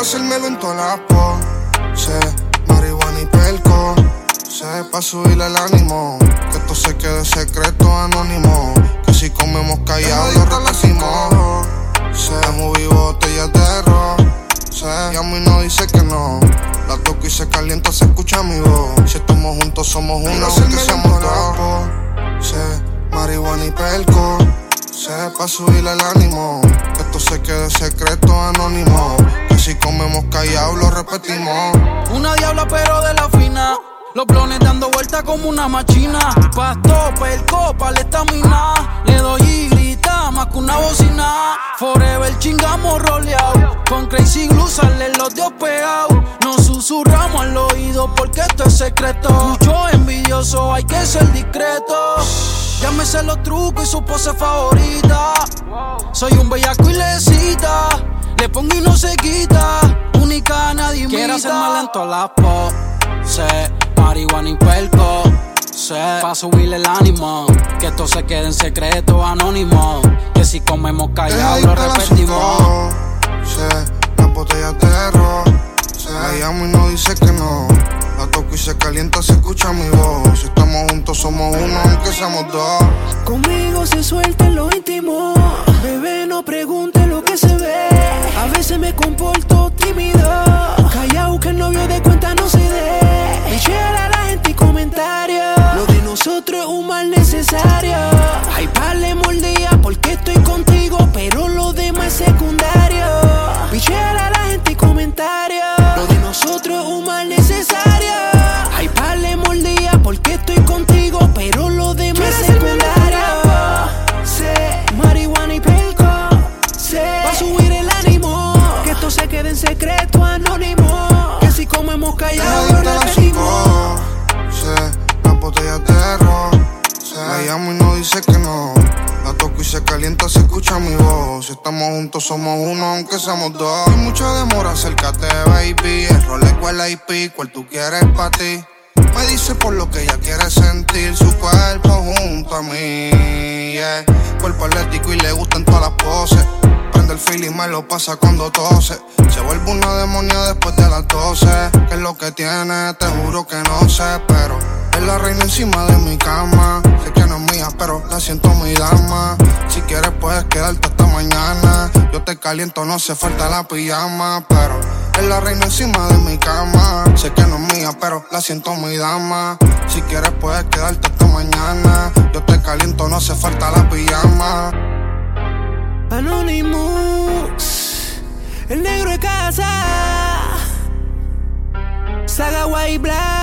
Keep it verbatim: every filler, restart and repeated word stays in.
hacérmelo en todas las poses, marihuana y perco. Sé pa' subirle el ánimo, que esto se quede secreto anónimo. Que si comemos callado lo repetimos. Sé, moví botellas de ron. Sé, y a mí no dice que no. La toco y se calienta, se escucha mi voz. Si estamos juntos somos uno, aunque seamos dos. Sé, marihuana y perco. Sé pa' subirle el ánimo, que esto se quede secreto anónimo. Que si comemos callado lo repetimos. Una diabla pero de la fina, los blones dando vueltas como una machina. Pasto, perco, pa' la estamina. Le doy y grita más que una bocina. Forever chingamos roleado, con Crazy Glue salen los dios pegados. Nos susurramos al oído porque esto es secreto. Mucho envidioso, hay que ser discreto. Ya me sé los trucos y su pose favorita. Soy un bellaco y le cita, le pongo y no se quita. Única, nadie imita. Quiero hacerme lento a la pose, marihuana y perco. Sé, pa' subirle el ánimo, que esto se quede en secreto anónimo. Que si comemos callado lo repetimos. Sé, las botellas de ron. Sé, la llamo y no dice que no. La toco y se calienta, se escucha mi voz. Si estamos juntos somos uno, aunque seamos dos. Conmigo se suelta en lo íntimo. Bebé, no pregunte lo que se ve. A veces me comporto tímido, callao que el novio de cuenta no se dé. Echar a la gente y comentarios. Lo de nosotros es un mal necesario. Hay parle mordía porque estoy contigo, pero lo demás es secundario. Pichar a la gente y comentarios. Lo de nosotros es un mal necesario. Hay parle mordía porque estoy contigo, pero lo demás es secundario. Sé, marihuana y perco. Sé, pa' subir el ánimo, que esto se quede en secreto anónimo. Que si comemos callado lo repetimos. Sé, las botellas de ron. Sé, la llamo y no dice que no. La toco y se calienta, se escucha mi voz. Si estamos juntos somos uno, aunque seamos dos. Hay mucha demora, acércate, baby. El rol es cual I P, cual tú quieres pa' ti. Me dice por lo que ella quiere sentir su cuerpo junto a mí, yeah. Cuerpo atlético y le gustan todas las poses. Prende el feel y me lo pasa cuando tose. Se vuelve una demonia después de las doce. ¿Qué es lo que tiene? Te juro que no sé, pero es la reina encima de mi cama. Sé que no es mía, pero la siento mi dama. Si quieres puedes quedarte hasta mañana. Yo te caliento, no hace falta la pijama, pero es la reina encima de mi cama. Sé que no es mía, pero la siento mi dama. Si quieres puedes quedarte hasta mañana. Yo te caliento, no hace falta la pijama. Anonymous, el negro de casa, Saga White Black.